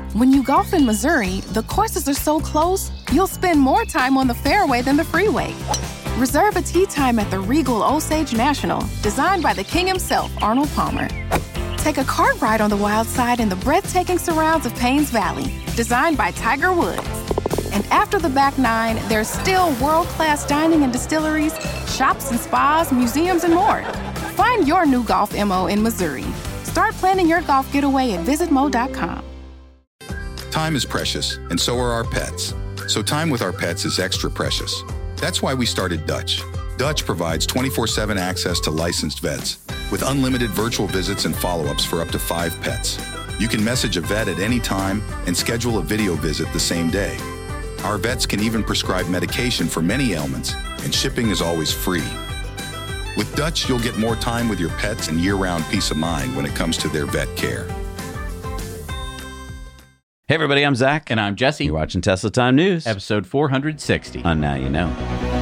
When you golf in Missouri, the courses are so close, you'll spend more time on the fairway than the freeway. Reserve a tee time at the Regal Osage National, designed by the king himself, Arnold Palmer. Take a cart ride on the wild side in the breathtaking surrounds of Paynes Valley, designed by Tiger Woods. And after the back nine, there's still world-class dining and distilleries, shops and spas, museums, and more. Find your new golf MO in Missouri. Start planning your golf getaway at visitmo.com. Time is precious, and so are our pets. So time with our pets is extra precious. That's why we started Dutch. Dutch provides 24/7 access to licensed vets with unlimited virtual visits and follow-ups for up to 5 pets. You can message a vet at any time and schedule a video visit the same day. Our vets can even prescribe medication for many ailments, and shipping is always free. With Dutch, you'll get more time with your pets and year-round peace of mind when it comes to their vet care. Hey everybody, I'm Zach. And I'm Jesse. You're watching Tesla Time News. Episode 460. On Now You Know.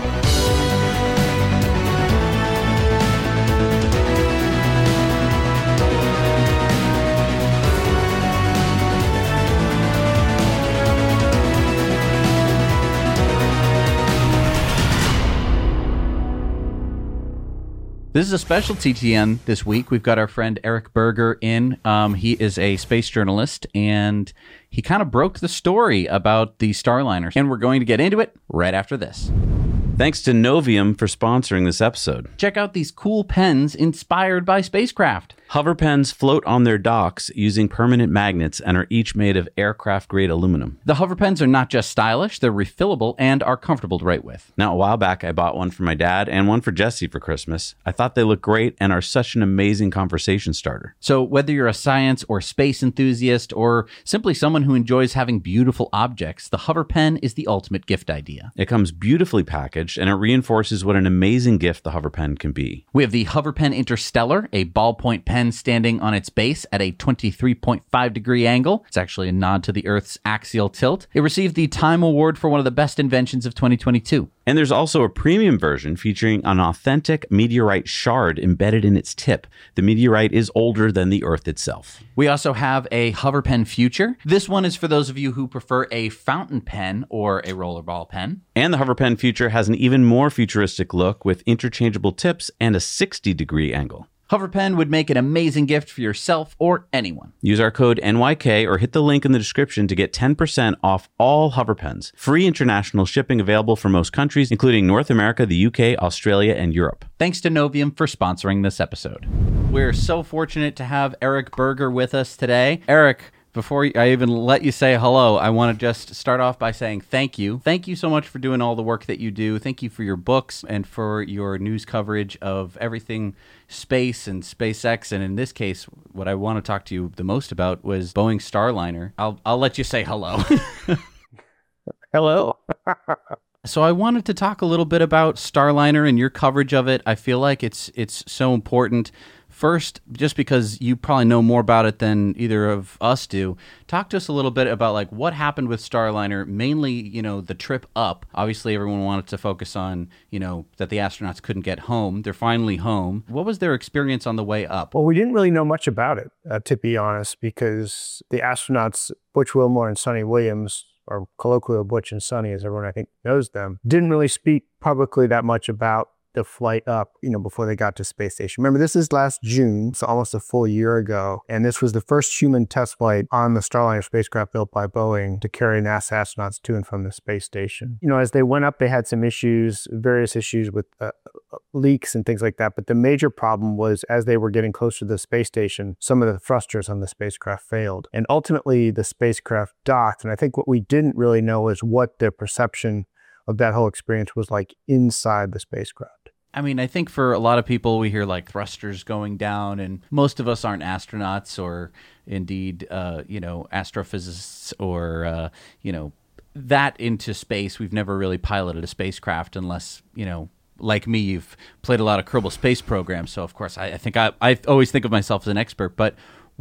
This is a special TTN this week. We've got our friend Eric Berger in. He is a space journalist, and he kind of broke the story about the Starliner. And we're going to get into it right after this. Thanks to Novium for sponsoring this episode. Check out these cool pens inspired by spacecraft. Hover pens float on their docks using permanent magnets and are each made of aircraft-grade aluminum. The hover pens are not just stylish, they're refillable and are comfortable to write with. Now, a while back, I bought one for my dad and one for Jesse for Christmas. I thought they look great and are such an amazing conversation starter. So whether you're a science or space enthusiast or simply someone who enjoys having beautiful objects, the hover pen is the ultimate gift idea. It comes beautifully packaged and it reinforces what an amazing gift the hover pen can be. We have the Hover Pen Interstellar, a ballpoint pen standing on its base at a 23.5 degree angle. It's actually a nod to the Earth's axial tilt. It received the Time Award for one of the best inventions of 2022. And there's also a premium version featuring an authentic meteorite shard embedded in its tip. The meteorite is older than the Earth itself. We also have a Hover Pen Future. This one is for those of you who prefer a fountain pen or a rollerball pen. And the Hover Pen Future has an even more futuristic look with interchangeable tips and a 60-degree angle. Hover Pen would make an amazing gift for yourself or anyone. Use our code NYK or hit the link in the description to get 10% off all Hover Pens. Free international shipping available for most countries, including North America, the UK, Australia, and Europe. Thanks to Novium for sponsoring this episode. We're so fortunate to have Eric Berger with us today. Eric, before I even let you say hello, I want to just start off by saying thank you. Thank you so much for doing all the work that you do. Thank you for your books and for your news coverage of everything space and SpaceX. And in this case, what I want to talk to you the most about was Boeing Starliner. I'll let you say hello. Hello. So I wanted to talk a little bit about Starliner and your coverage of it. I feel like it's so important. First, just because you probably know more about it than either of us do, talk to us a little bit about like what happened with Starliner, mainly, the trip up. Obviously, everyone wanted to focus on, that the astronauts couldn't get home. They're finally home. What was their experience on the way up? Well, we didn't really know much about it, to be honest, because the astronauts, Butch Wilmore and Sonny Williams, or colloquial Butch and Sonny, as everyone I think knows them, didn't really speak publicly that much about the flight up, before they got to space station. Remember, this is last June, so almost a full year ago, and this was the first human test flight on the Starliner spacecraft built by Boeing to carry NASA astronauts to and from the space station. As they went up, they had some issues, various issues with leaks and things like that, but the major problem was as they were getting closer to the space station, some of the thrusters on the spacecraft failed, and ultimately the spacecraft docked, and I think what we didn't really know is what the perception of that whole experience was like inside the spacecraft. I mean, I think for a lot of people, we hear like thrusters going down, and most of us aren't astronauts or indeed, astrophysicists or, that into space. We've never really piloted a spacecraft unless, like me, you've played a lot of Kerbal Space Program. So, of course, I think I always think of myself as an expert. But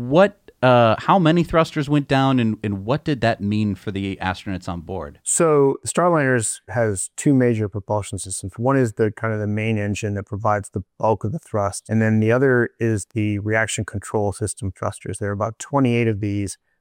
how many thrusters went down, and what did that mean for the astronauts on board? So Starliner has two major propulsion systems. One is the kind of the main engine that provides the bulk of the thrust, and then the other is the reaction control system thrusters. There are about 28 of these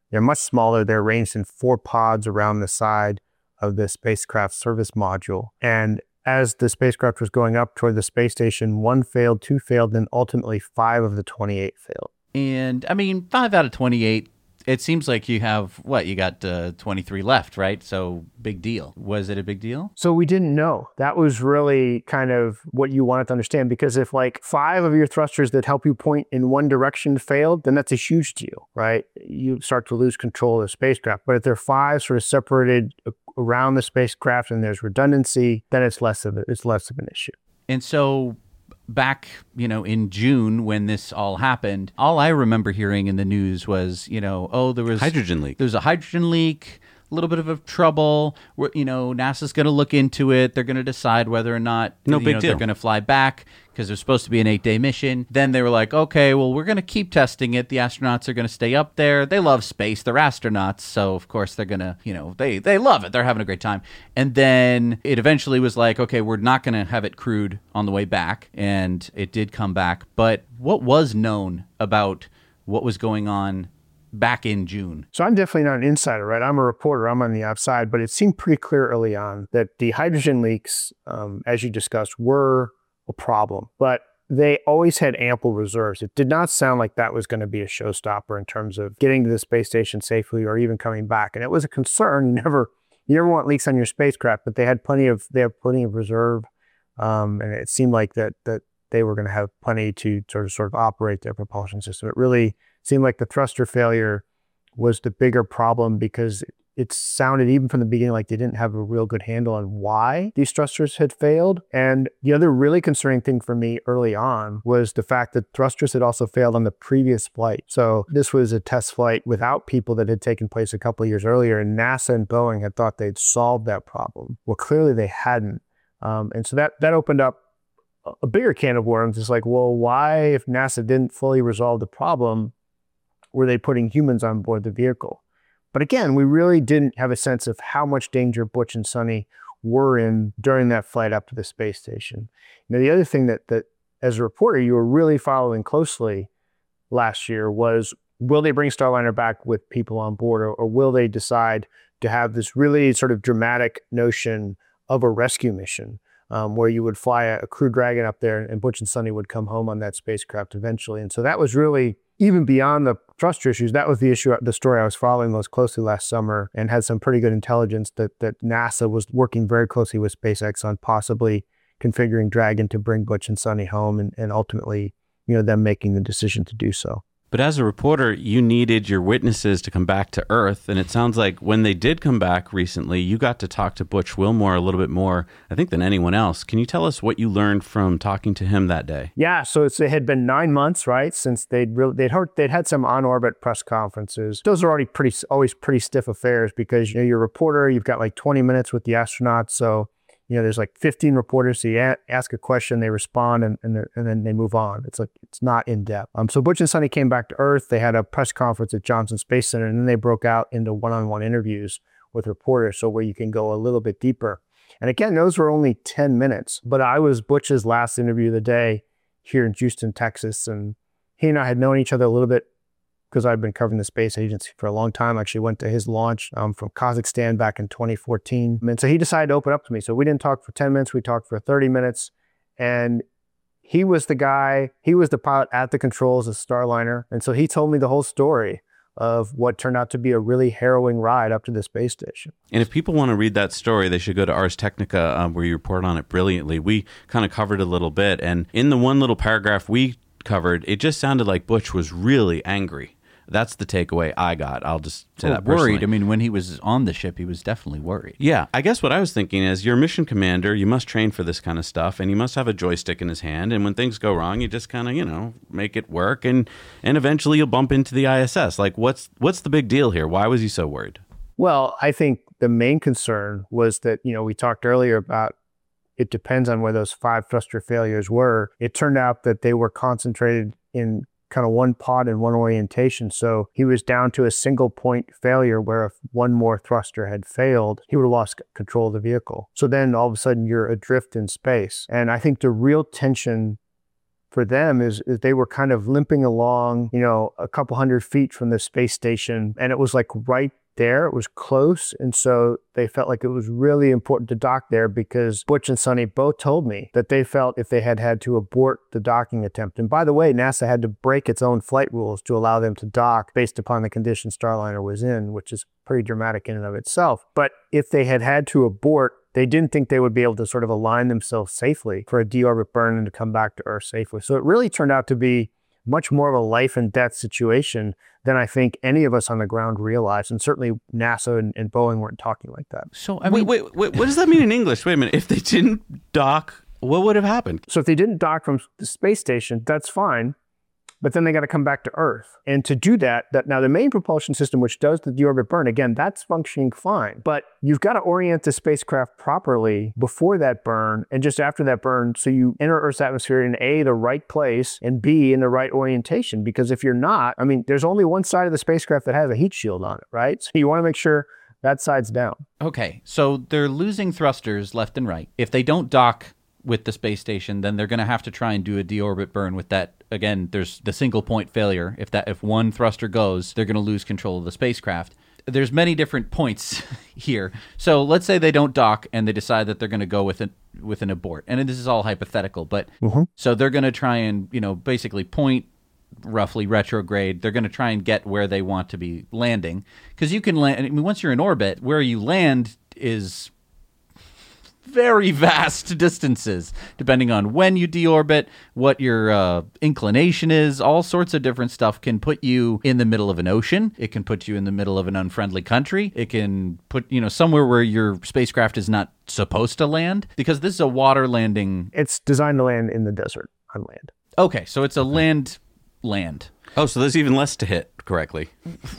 They're much smaller. They're arranged in 4 pods around the side of the spacecraft service module. And as the spacecraft was going up toward the space station, 1 failed, 2 failed, then ultimately 5 of the 28 failed. And I mean, 5 out of 28, it seems like you have, you got 23 left, right? So big deal. Was it a big deal? So we didn't know. That was really kind of what you wanted to understand, because if like 5 of your thrusters that help you point in one direction failed, then that's a huge deal, right? You start to lose control of the spacecraft. But if there are 5 sort of separated around the spacecraft and there's redundancy, then it's less of an issue. And so back, in June when this all happened, all I remember hearing in the news was, there was hydrogen leak. There's a hydrogen leak, a little bit of a trouble. NASA's going to look into it. They're going to decide whether or not big deal. They're going to fly back because they're supposed to be an 8-day mission. Then they were like, okay, well, we're going to keep testing it. The astronauts are going to stay up there. They love space. They're astronauts. So, of course, they're going to, they love it. They're having a great time. And then it eventually was like, okay, we're not going to have it crewed on the way back. And it did come back. But what was known about what was going on back in June? So I'm definitely not an insider, right? I'm a reporter. I'm on the outside, but it seemed pretty clear early on that the hydrogen leaks, as you discussed, were a problem, but they always had ample reserves. It did not sound like that was going to be a showstopper in terms of getting to the space station safely or even coming back. And it was a concern. You never want leaks on your spacecraft, but they had plenty of reserve, and it seemed like that they were going to have plenty to sort of operate their propulsion system. It really seemed like the thruster failure was the bigger problem, because it sounded even from the beginning like they didn't have a real good handle on why these thrusters had failed. And the other really concerning thing for me early on was the fact that thrusters had also failed on the previous flight. So this was a test flight without people that had taken place a couple of years earlier, and NASA and Boeing had thought they'd solved that problem. Well, clearly they hadn't. And so that opened up a bigger can of worms. It's like, well, why, if NASA didn't fully resolve the problem, were they putting humans on board the vehicle? But again, we really didn't have a sense of how much danger Butch and Sonny were in during that flight up to the space station. The other thing that as a reporter, you were really following closely last year was, will they bring Starliner back with people on board, or will they decide to have this really sort of dramatic notion of a rescue mission, where you would fly a Crew Dragon up there and Butch and Sonny would come home on that spacecraft eventually. And so that was really, even beyond the thruster issues, that was the story I was following most closely last summer, and had some pretty good intelligence that NASA was working very closely with SpaceX on possibly configuring Dragon to bring Butch and Sonny home, and ultimately, them making the decision to do so. But as a reporter, you needed your witnesses to come back to Earth. And it sounds like when they did come back recently, you got to talk to Butch Wilmore a little bit more, I think, than anyone else. Can you tell us what you learned from talking to him that day? Yeah, so it had been 9 months, right, since they'd had some on-orbit press conferences. Those are always pretty stiff affairs, because you're a reporter, you've got like 20 minutes with the astronauts, so there's like 15 reporters, so you ask a question, they respond, and then they move on. It's not in depth. So Butch and Sonny came back to Earth. They had a press conference at Johnson Space Center, and then they broke out into one-on-one interviews with reporters, so where you can go a little bit deeper. And again, those were only 10 minutes, but I was Butch's last interview of the day here in Houston, Texas, and he and I had known each other a little bit because I've been covering the space agency for a long time. I actually went to his launch from Kazakhstan back in 2014. And so he decided to open up to me. So we didn't talk for 10 minutes. We talked for 30 minutes. And he was the pilot at the controls of Starliner. And so he told me the whole story of what turned out to be a really harrowing ride up to the space station. And if people want to read that story, they should go to Ars Technica, where you report on it brilliantly. We kind of covered a little bit. And in the one little paragraph we covered, it just sounded like Butch was really angry. That's the takeaway I got. I'll just say that personally. Worried. I mean, when he was on the ship, he was definitely worried. Yeah. I guess what I was thinking is, you're a mission commander. You must train for this kind of stuff, and you must have a joystick in his hand. And when things go wrong, you just kind of, make it work. And eventually you'll bump into the ISS. Like, what's the big deal here? Why was he so worried? Well, I think the main concern was that, we talked earlier about it depends on where those 5 thruster failures were. It turned out that they were concentrated in kind of one pod and one orientation. So he was down to a single point failure where if one more thruster had failed, he would have lost control of the vehicle. So then all of a sudden you're adrift in space. And I think the real tension for them is they were kind of limping along, a couple hundred feet from the space station, and it was like right there. It was close. And so they felt like it was really important to dock there because Butch and Sonny both told me that they felt if they had had to abort the docking attempt. And by the way, NASA had to break its own flight rules to allow them to dock based upon the condition Starliner was in, which is pretty dramatic in and of itself. But if they had had to abort, they didn't think they would be able to sort of align themselves safely for a deorbit burn and to come back to Earth safely. So it really turned out to be much more of a life and death situation than I think any of us on the ground realized. And certainly NASA and Boeing weren't talking like that. So, I mean, wait, what does that mean in English? Wait a minute. If they didn't dock, what would have happened? So if they didn't dock from the space station, that's fine. But then they got to come back to Earth. And to do that, now the main propulsion system, which does the deorbit burn, again, that's functioning fine. But you've got to orient the spacecraft properly before that burn and just after that burn so you enter Earth's atmosphere in A, the right place, and B, in the right orientation. Because if you're not, there's only one side of the spacecraft that has a heat shield on it, right? So you want to make sure that side's down. Okay, so they're losing thrusters left and right. If they don't dock with the space station, then they're going to have to try and do a deorbit burn with that. Again, there's the single point failure. If one thruster goes, they're going to lose control of the spacecraft. There's many different points here. So let's say they don't dock and they decide that they're going to go with an abort. And this is all hypothetical, but so they're going to try and, basically point roughly retrograde. They're going to try and get where they want to be landing. Because you can land, once you're in orbit, where you land is very vast distances, depending on when you deorbit, what your inclination is. All sorts of different stuff can put you in the middle of an ocean. It can put you in the middle of an unfriendly country. It can put, somewhere where your spacecraft is not supposed to land, because this is a water landing. It's designed to land in the desert, on land. Okay, so it's a land. Oh, so there's even less to hit correctly.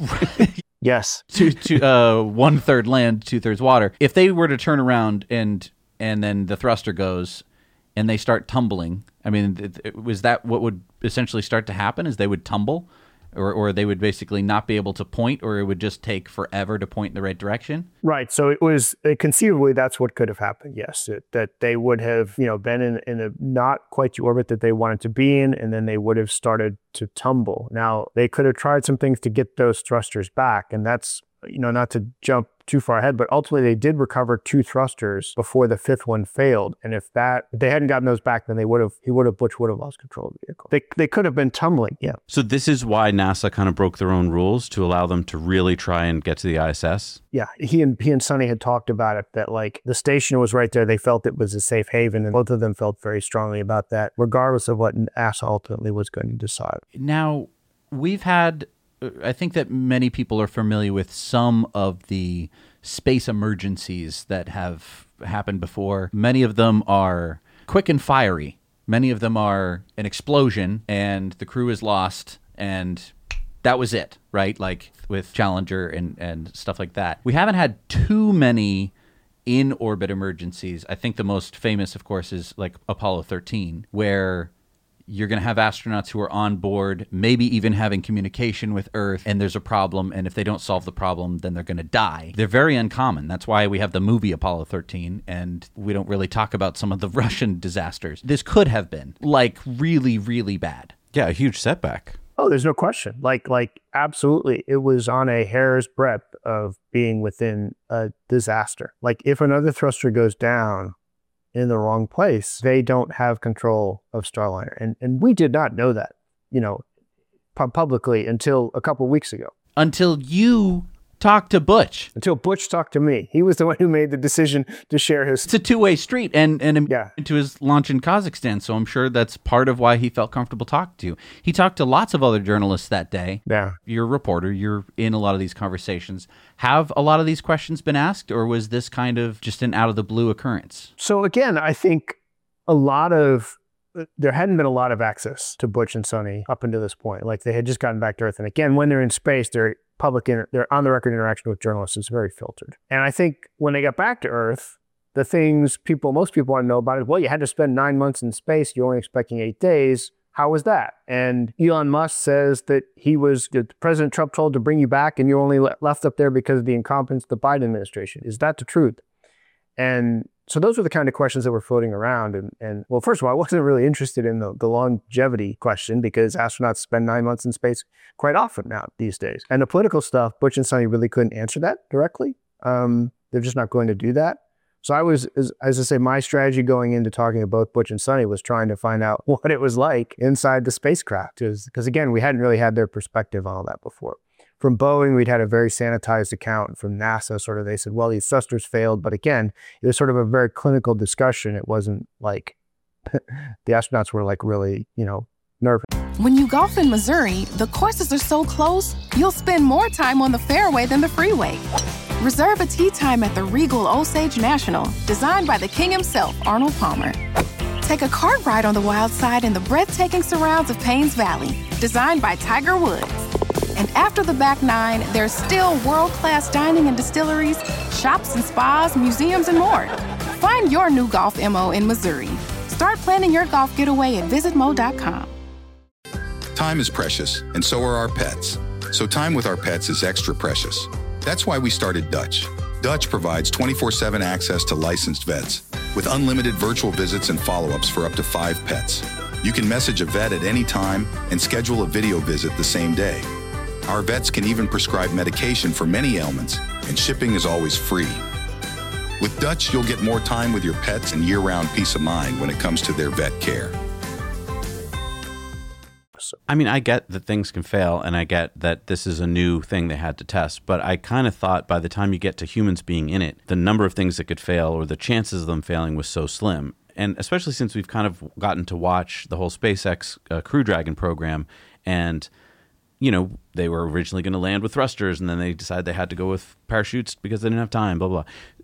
Yes. To 1/3 land, 2/3 water. If they were to turn around and then the thruster goes and they start tumbling, was that what would essentially start to happen, is they would tumble or they would basically not be able to point, or it would just take forever to point in the right direction? Right. So it was conceivably that's what could have happened. Yes. That they would have, been in a not quite the orbit that they wanted to be in, and then they would have started to tumble. Now, they could have tried some things to get those thrusters back, and that's, not to jump too far ahead, but ultimately they did recover 2 thrusters before the 5th one failed. And if they hadn't gotten those back, then Butch would have lost control of the vehicle. They could have been tumbling. Yeah. So this is why NASA kind of broke their own rules to allow them to really try and get to the ISS? Yeah. He and Sonny had talked about it, that like the station was right there. They felt it was a safe haven, and both of them felt very strongly about that, regardless of what NASA ultimately was going to decide. Now, I think that many people are familiar with some of the space emergencies that have happened before. Many of them are quick and fiery. Many of them are an explosion and the crew is lost and that was it, right? Like with Challenger and stuff like that. We haven't had too many in-orbit emergencies. I think the most famous, of course, is like Apollo 13, where you're going to have astronauts who are on board, maybe even having communication with Earth, and there's a problem, and if they don't solve the problem, then they're going to die. They're very uncommon. That's why we have the movie Apollo 13, and we don't really talk about some of the Russian disasters. This could have been, like, really, really bad. Yeah, a huge setback. Oh, there's no question. Like absolutely. It was on a hair's breadth of being within a disaster. Like, if another thruster goes down in the wrong place, they don't have control of Starliner. And we did not know that, publicly until a couple of weeks ago. Until you talked to Butch. Until Butch talked to me. He was the one who made the decision to share his... It's a two-way street and yeah. into his launch in Kazakhstan, so I'm sure that's part of why he felt comfortable talking to you. He talked to lots of other journalists that day. Yeah. You're a reporter. You're in a lot of these conversations. Have a lot of these questions been asked, or was this kind of just an out-of-the-blue occurrence? So again, I think there hadn't been a lot of access to Butch and Sonny up until this point. Like, they had just gotten back to Earth. And again, when they're in space, their on-the-record interaction with journalists is very filtered. And I think when they got back to Earth, the things most people want to know about is, well, you had to spend 9 months in space. You're only expecting 8 days. How was that? And Elon Musk says that President Trump told to bring you back and you only left up there because of the incompetence of the Biden administration. Is that the truth? And so those were the kind of questions that were floating around. And well, first of all, I wasn't really interested in the longevity question because astronauts spend 9 months in space quite often now these days. And the political stuff, Butch and Sonny really couldn't answer that directly. They're just not going to do that. So I was, as I say, my strategy going into talking to both Butch and Sonny was trying to find out what it was like inside the spacecraft. Because again, we hadn't really had their perspective on all that before. From Boeing, we'd had a very sanitized account. From NASA, sort of, they said, well, these thrusters failed. But again, it was sort of a very clinical discussion. It wasn't like the astronauts were like really, nervous. When you golf in Missouri, the courses are so close, you'll spend more time on the fairway than the freeway. Reserve a tee time at the Regal Osage National, designed by the king himself, Arnold Palmer. Take a cart ride on the wild side in the breathtaking surrounds of Paynes Valley, designed by Tiger Woods. And after the back nine, there's still world-class dining and distilleries, shops and spas, museums, and more. Find your new golf MO in Missouri. Start planning your golf getaway at visitmo.com. Time is precious, and so are our pets. So time with our pets is extra precious. That's why we started Dutch. Dutch provides 24/7 access to licensed vets with unlimited virtual visits and follow-ups for up to 5 pets. You can message a vet at any time and schedule a video visit the same day. Our vets can even prescribe medication for many ailments, and shipping is always free. With Dutch, you'll get more time with your pets and year-round peace of mind when it comes to their vet care. I mean, I get that things can fail, and I get that this is a new thing they had to test, but I kind of thought by the time you get to humans being in it, the number of things that could fail or the chances of them failing was so slim. And especially since we've kind of gotten to watch the whole SpaceX Crew Dragon program, and they were originally going to land with thrusters, and then they decided they had to go with parachutes because they didn't have time, blah, blah.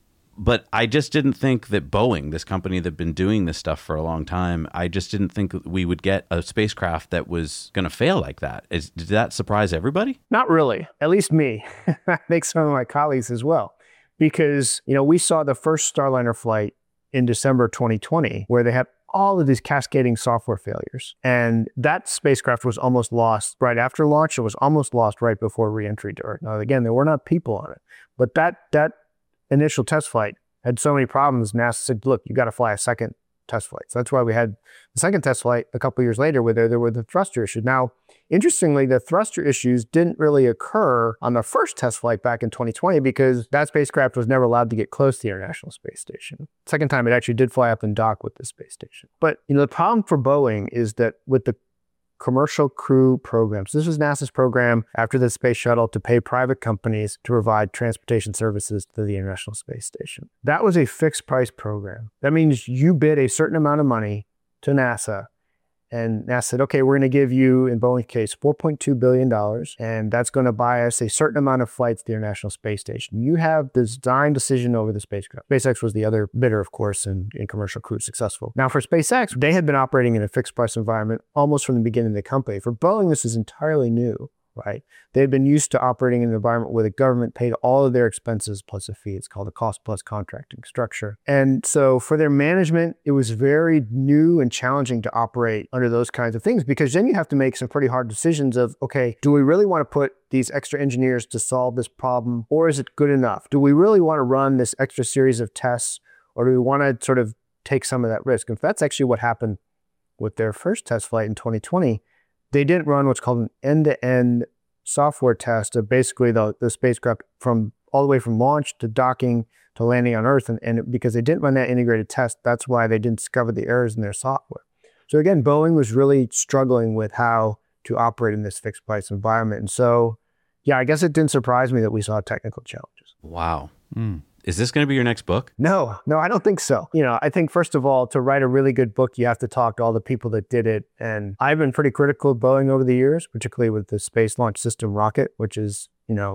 But I just didn't think that Boeing, this company that's been doing this stuff for a long time, I just didn't think that we would get a spacecraft that was going to fail like that. Did that surprise everybody? Not really, at least me. I think some of my colleagues as well. Because, we saw the first Starliner flight in December 2020, where they had all of these cascading software failures. And that spacecraft was almost lost right after launch. It was almost lost right before reentry to Earth. Now, again, there were not people on it. But that initial test flight had so many problems, NASA said, look, you got to fly a second test flight. So that's why we had the second test flight a couple of years later where there were the thruster issues. Now, interestingly, the thruster issues didn't really occur on the first test flight back in 2020 because that spacecraft was never allowed to get close to the International Space Station. Second time, it actually did fly up and dock with the space station. But, the problem for Boeing is that with the commercial crew programs. This was NASA's program after the space shuttle to pay private companies to provide transportation services to the International Space Station. That was a fixed price program. That means you bid a certain amount of money to NASA, and NASA said, okay, we're going to give you, in Boeing's case, $4.2 billion, and that's going to buy us a certain amount of flights to the International Space Station. You have the design decision over the spacecraft. SpaceX was the other bidder, of course, in commercial crew successful. Now, for SpaceX, they had been operating in a fixed price environment almost from the beginning of the company. For Boeing, this is entirely new. Right? They had been used to operating in an environment where the government paid all of their expenses plus a fee. It's called a cost plus contracting structure. And so for their management, it was very new and challenging to operate under those kinds of things because then you have to make some pretty hard decisions of, okay, do we really want to put these extra engineers to solve this problem, or is it good enough? Do we really want to run this extra series of tests, or do we want to sort of take some of that risk? And that's actually what happened with their first test flight in 2020. They didn't run what's called an end-to-end software test of basically the spacecraft from all the way from launch to docking to landing on Earth. And because they didn't run that integrated test, that's why they didn't discover the errors in their software. So again, Boeing was really struggling with how to operate in this fixed price environment. And so, yeah, I guess it didn't surprise me that we saw technical challenges. Wow. Is this going to be your next book? No, I don't think so. I think first of all, to write a really good book, you have to talk to all the people that did it. And I've been pretty critical of Boeing over the years, particularly with the Space Launch System rocket, which is,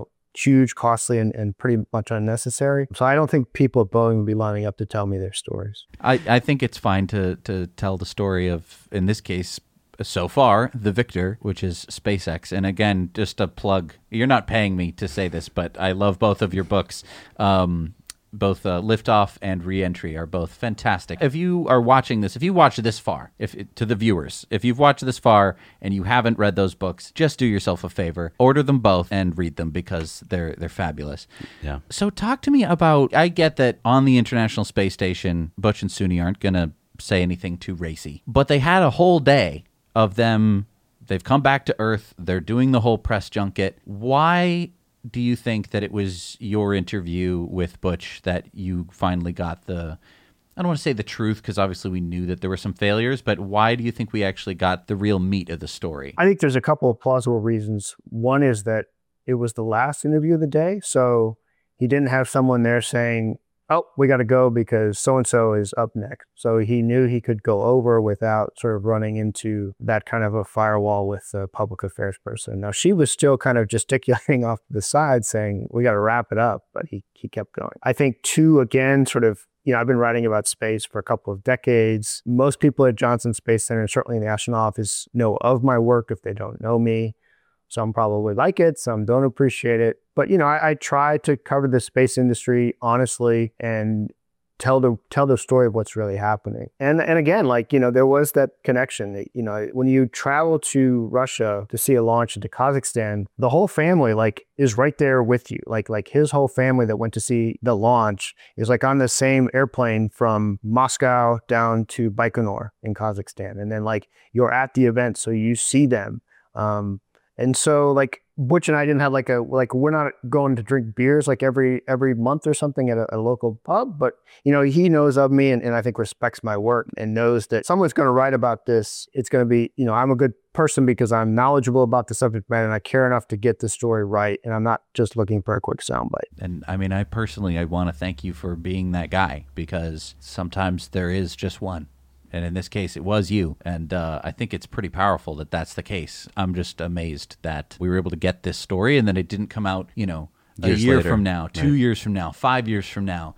huge, costly, and pretty much unnecessary. So I don't think people at Boeing will be lining up to tell me their stories. I think it's fine to tell the story of, in this case, so far, the victor, which is SpaceX. And again, just a plug, you're not paying me to say this, but I love both of your books. both liftoff and reentry are both fantastic. If you are watching this, if you watch this far, to the viewers, if you've watched this far and you haven't read those books, just do yourself a favor, order them both and read them because they're fabulous. Yeah. So talk to me about, I get that on the International Space Station, Butch and Suni aren't going to say anything too racy, but they had a whole day of them. They've come back to Earth. They're doing the whole press junket. Why do you think that it was your interview with Butch that you finally got I don't want to say the truth, because obviously we knew that there were some failures, but why do you think we actually got the real meat of the story? I think there's a couple of plausible reasons. One is that it was the last interview of the day, so he didn't have someone there saying, oh, we got to go because so-and-so is up next. So he knew he could go over without sort of running into that kind of a firewall with the public affairs person. Now, she was still kind of gesticulating off to the side saying, we got to wrap it up, but he kept going. I think two, again, sort of, I've been writing about space for a couple of decades. Most people at Johnson Space Center, and certainly in the astronaut office, know of my work if they don't know me. Some probably like it, some don't appreciate it. But, I try to cover the space industry honestly and tell the story of what's really happening. And again, there was that connection. When you travel to Russia to see a launch into Kazakhstan, the whole family is right there with you. Like his whole family that went to see the launch is on the same airplane from Moscow down to Baikonur in Kazakhstan. And then you're at the event, so you see them. And so Butch and I didn't have we're not going to drink beers every month or something at a local pub, but he knows of me and I think respects my work and knows that someone's going to write about this. It's going to be, I'm a good person because I'm knowledgeable about the subject matter and I care enough to get the story right. And I'm not just looking for a quick soundbite. And I mean, I want to thank you for being that guy, because sometimes there is just one. And in this case, it was you. And I think it's pretty powerful that that's the case. I'm just amazed that we were able to get this story and then it didn't come out, a Years year later. from now, 2 years from now, 5 years from now.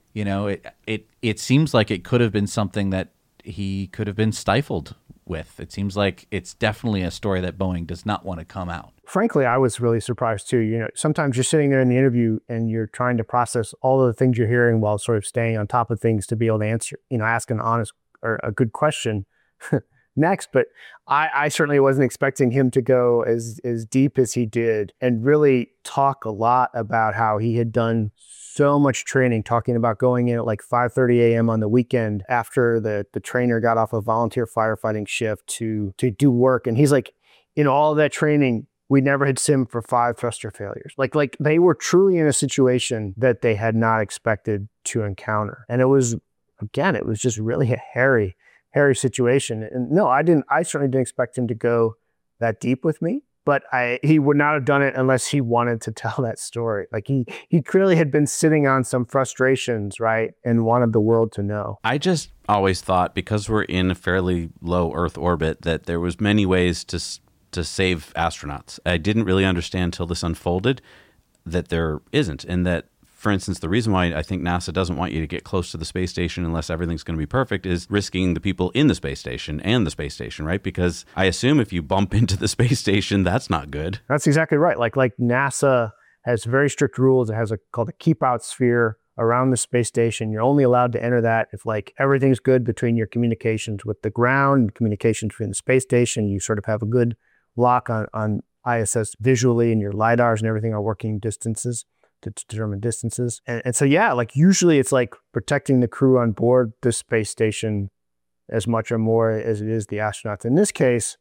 It seems like it could have been something that he could have been stifled with. It seems like it's definitely a story that Boeing does not want to come out. Frankly, I was really surprised too. Sometimes you're sitting there in the interview and you're trying to process all of the things you're hearing while sort of staying on top of things to be able to answer, ask an honest or a good question next. But I certainly wasn't expecting him to go as deep as he did and really talk a lot about how he had done so much training, talking about going in at 5:30 a.m. on the weekend after the trainer got off a volunteer firefighting shift to do work. And he's in all of that training, we never had simmed for 5 thruster failures. Like they were truly in a situation that they had not expected to encounter. And it was just really a hairy situation. And no, I certainly didn't expect him to go that deep with me, but he would not have done it unless he wanted to tell that story. He clearly had been sitting on some frustrations, right? And wanted the world to know. I just always thought, because we're in a fairly low Earth orbit, that there was many ways to save astronauts. I didn't really understand until this unfolded that there isn't, and that, for instance, the reason why I think NASA doesn't want you to get close to the space station unless everything's going to be perfect is risking the people in the space station and the space station, right? Because I assume if you bump into the space station, that's not good. That's exactly right. Like NASA has very strict rules. It has called a keep out sphere around the space station. You're only allowed to enter that if everything's good between your communications with the ground and communications between the space station. You sort of have a good lock on ISS visually, and your LiDARs and everything are working distances to determine distances. And so, yeah, usually it's protecting the crew on board the space station as much or more as it is the astronauts. In this case,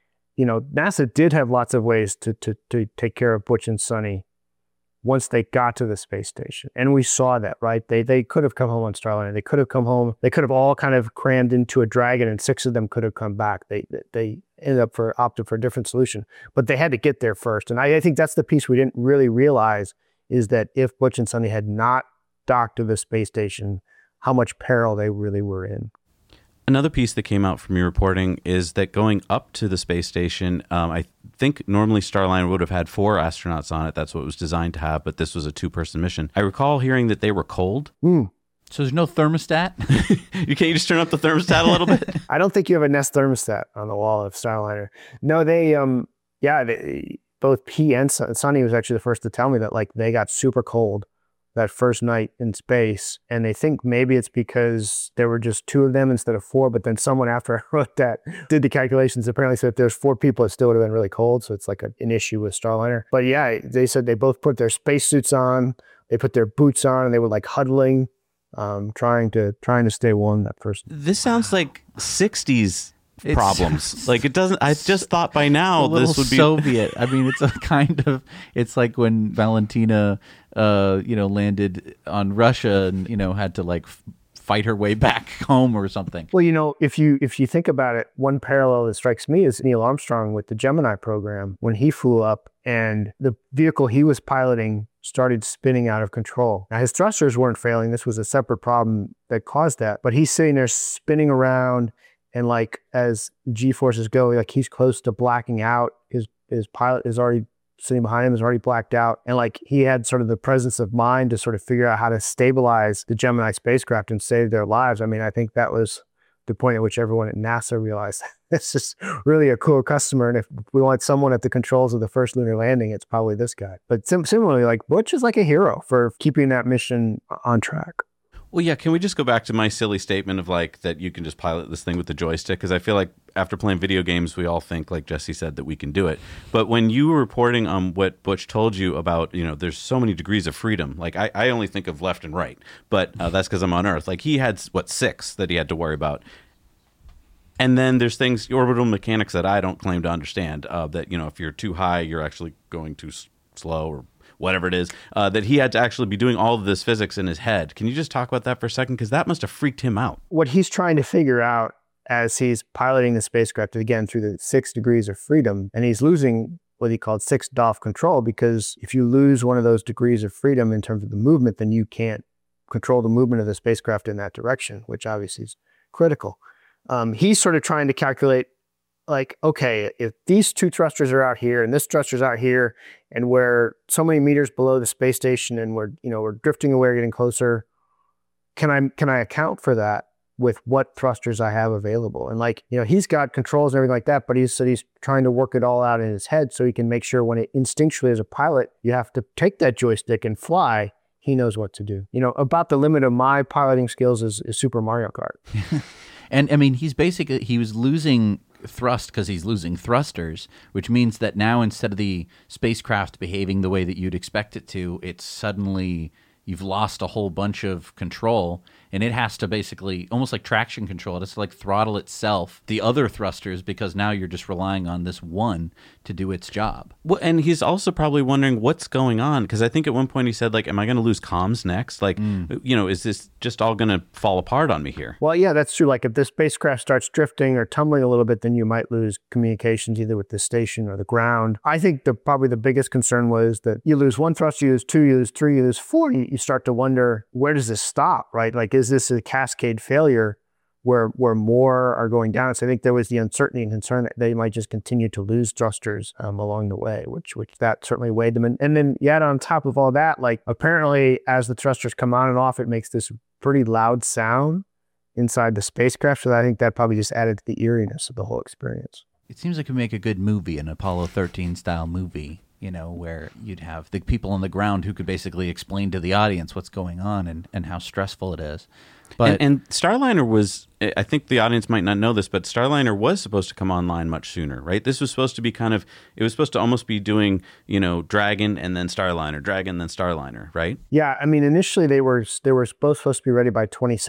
NASA did have lots of ways to take care of Butch and Suni once they got to the space station. And we saw that, right? They could have come home on Starliner. They could have come home. They could have all kind of crammed into a Dragon, and 6 of them could have come back. They ended up opted for a different solution, but they had to get there first. And I think that's the piece we didn't really realize, is that if Butch and Suni had not docked to the space station, how much peril they really were in. Another piece that came out from your reporting is that going up to the space station, I think normally Starliner would have had 4 astronauts on it. That's what it was designed to have, but this was a 2-person mission. I recall hearing that they were cold. So there's no thermostat? You can't just turn up the thermostat a little bit? I don't think you have a Nest thermostat on the wall of Starliner. No, they both P and Suni was actually the first to tell me that they got super cold that first night in space. And they think maybe it's because there were just 2 of them instead of 4. But then someone after I wrote that did the calculations, apparently said if there's 4 people, it still would have been really cold. So it's like an issue with Starliner. But yeah, they said they both put their spacesuits on, they put their boots on, and they were like huddling, trying to stay warm that first. This sounds like 60s problems. Like it doesn't. I just thought by now this would be Soviet. I mean, it's a kind of. It's like when Valentina, landed on Russia and had to like fight her way back home or something. Well, if you think about it, one parallel that strikes me is Neil Armstrong with the Gemini program when he flew up and the vehicle he was piloting started spinning out of control. Now his thrusters weren't failing. This was a separate problem that caused that. But he's sitting there spinning around. And like as G-forces go, like he's close to blacking out. His pilot is already sitting behind him, is already blacked out. And like he had sort of the presence of mind to sort of figure out how to stabilize the Gemini spacecraft and save their lives. I mean, I think that was the point at which everyone at NASA realized this is really a cool customer. And if we want someone at the controls of the first lunar landing, it's probably this guy. But similarly, like Butch is like a hero for keeping that mission on track. Well, yeah, can we just go back to my silly statement of like that you can just pilot this thing with the joystick? Because I feel like after playing video games, we all think, like Jesse said, that we can do it. But when you were reporting on what Butch told you about, there's so many degrees of freedom. Like I only think of left and right, but that's because I'm on Earth. Like he had, 6 that he had to worry about. And then there's things, orbital mechanics that I don't claim to understand, that, if you're too high, you're actually going too slow or whatever it is, that he had to actually be doing all of this physics in his head. Can you just talk about that for a second? Because that must have freaked him out. What he's trying to figure out as he's piloting the spacecraft, again, through the 6 degrees of freedom, and he's losing what he called 6 DOF control, because if you lose one of those degrees of freedom in terms of the movement, then you can't control the movement of the spacecraft in that direction, which obviously is critical. He's sort of trying to calculate, like, okay, if these 2 thrusters are out here and this thruster's out here and we're so many meters below the space station and we're drifting away, getting closer, can I account for that with what thrusters I have available? And like, he's got controls and everything like that, but he's trying to work it all out in his head so he can make sure when it instinctually as a pilot, you have to take that joystick and fly, he knows what to do. About the limit of my piloting skills is Super Mario Kart. And I mean, he was losing thrust because he's losing thrusters, which means that now instead of the spacecraft behaving the way that you'd expect it to, it's suddenly you've lost a whole bunch of control, and it has to basically, almost like traction control, it has to like throttle itself, the other thrusters, because now you're just relying on this one to do its job. Well, and he's also probably wondering what's going on, because I think at one point he said, like, am I going to lose comms next? Like, is this just all going to fall apart on me here? Well, yeah, that's true. Like if the spacecraft starts drifting or tumbling a little bit, then you might lose communications either with the station or the ground. I think probably the biggest concern was that you lose 1 thruster, you lose 2, you lose 3, you lose 4, you start to wonder, where does this stop, right? Like, is this a cascade failure where more are going down? So I think there was the uncertainty and concern that they might just continue to lose thrusters along the way, which that certainly weighed them. And then yet on top of all that, like apparently as the thrusters come on and off, it makes this pretty loud sound inside the spacecraft. So I think that probably just added to the eeriness of the whole experience. It seems like it would make a good movie, an Apollo 13 style movie, where you'd have the people on the ground who could basically explain to the audience what's going on and how stressful it is. But and Starliner was, I think the audience might not know this, but Starliner was supposed to come online much sooner, right? This was supposed to be it was supposed to almost be doing, Dragon and then Starliner, Dragon, then Starliner, right? Yeah, I mean, initially they were both supposed to be ready by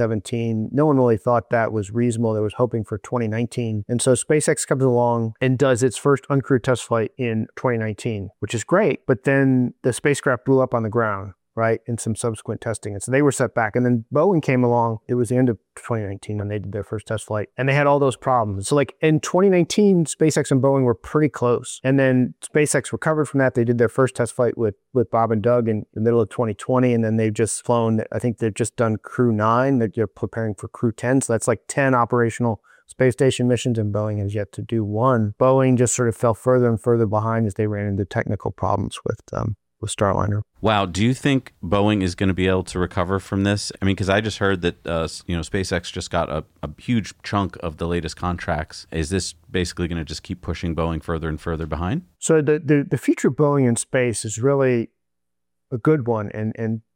2017. No one really thought that was reasonable. They was hoping for 2019. And so SpaceX comes along and does its first uncrewed test flight in 2019, which is great. But then the spacecraft blew up on the ground, right, in some subsequent testing. And so they were set back. And then Boeing came along. It was the end of 2019 when they did their first test flight. And they had all those problems. So like in 2019, SpaceX and Boeing were pretty close. And then SpaceX recovered from that. They did their first test flight with Bob and Doug in the middle of 2020. And then they've just flown, I think they've just done Crew 9. They're preparing for Crew 10. So that's like 10 operational space station missions, and Boeing has yet to do 1. Boeing just sort of fell further and further behind as they ran into technical problems with Starliner. Wow. Do you think Boeing is going to be able to recover from this? I mean, because I just heard that, SpaceX just got a huge chunk of the latest contracts. Is this basically going to just keep pushing Boeing further and further behind? So the future of Boeing in space is really a good one. And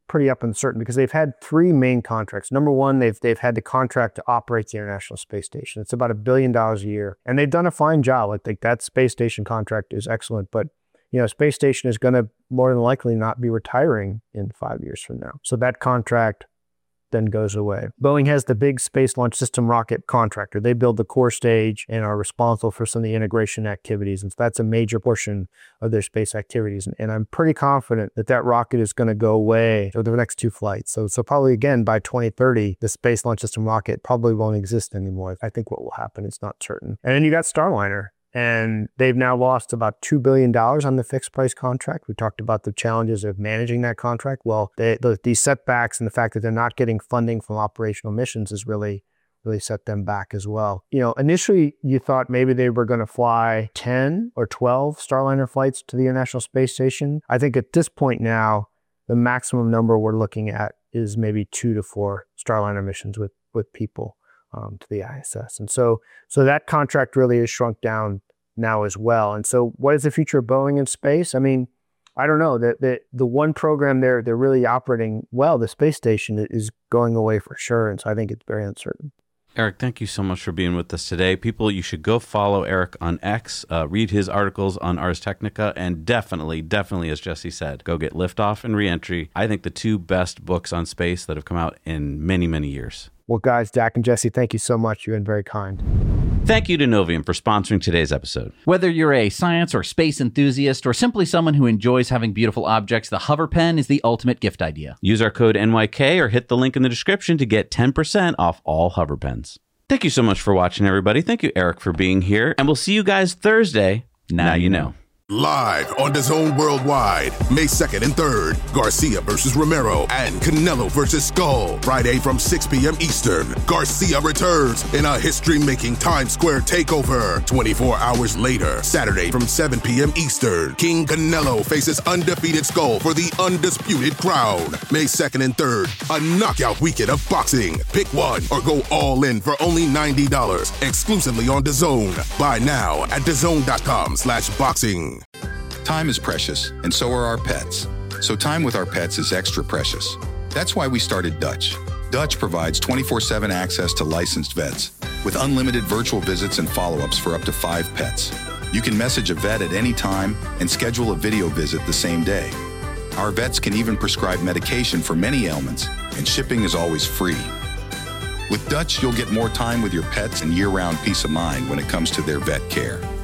pretty up uncertain because they've had three main contracts. Number one, they've had the contract to operate the International Space Station. It's about $1 billion a year, and they've done a fine job. I think that space station contract is excellent, but space station is going to more than likely not be retiring in 5 years from now. So that contract then goes away. Boeing has the big Space Launch System rocket contractor. They build the core stage and are responsible for some of the integration activities. And so that's a major portion of their space activities. And I'm pretty confident that rocket is going to go away over the next two flights. So probably again, by 2030, the Space Launch System rocket probably won't exist anymore. I think what will happen is not certain. And then you got Starliner. And they've now lost about $2 billion on the fixed price contract. We talked about the challenges of managing that contract. Well, these setbacks and the fact that they're not getting funding from operational missions has really set them back as well. Initially you thought maybe they were going to fly 10 or 12 Starliner flights to the International Space Station. I think at this point now, the maximum number we're looking at is maybe 2 to 4 Starliner missions with people to the ISS. And so that contract really is shrunk down now as well. And so what is the future of Boeing in space? I mean, I don't know. The one program they're really operating well, the space station, is going away for sure. And so I think it's very uncertain. Eric, thank you so much for being with us today. People, you should go follow Eric on X, read his articles on Ars Technica, and definitely, as Jesse said, go get Liftoff and Reentry. I think the two best books on space that have come out in many, many years. Well, guys, Dak and Jesse, thank you so much. You've been very kind. Thank you to Novium for sponsoring today's episode. Whether you're a science or space enthusiast or simply someone who enjoys having beautiful objects, the Hover Pen is the ultimate gift idea. Use our code NYK or hit the link in the description to get 10% off all Hover Pens. Thank you so much for watching, everybody. Thank you, Eric, for being here. And we'll see you guys Thursday. Now you know. Live on DAZN Worldwide, May 2nd and 3rd, Garcia versus Romero and Canelo versus Skull. Friday from 6 p.m. Eastern, Garcia returns in a history-making Times Square takeover. 24 hours later, Saturday from 7 p.m. Eastern, King Canelo faces undefeated Skull for the undisputed crown. May 2nd and 3rd, a knockout weekend of boxing. Pick one or go all in for only $90, exclusively on DAZN. Buy now at DAZN.com/boxing. Time is precious, and so are our pets. So time with our pets is extra precious. That's why we started Dutch. Dutch provides 24/7 access to licensed vets with unlimited virtual visits and follow-ups for up to 5 pets. You can message a vet at any time and schedule a video visit the same day. Our vets can even prescribe medication for many ailments, and shipping is always free. With Dutch, you'll get more time with your pets and year-round peace of mind when it comes to their vet care.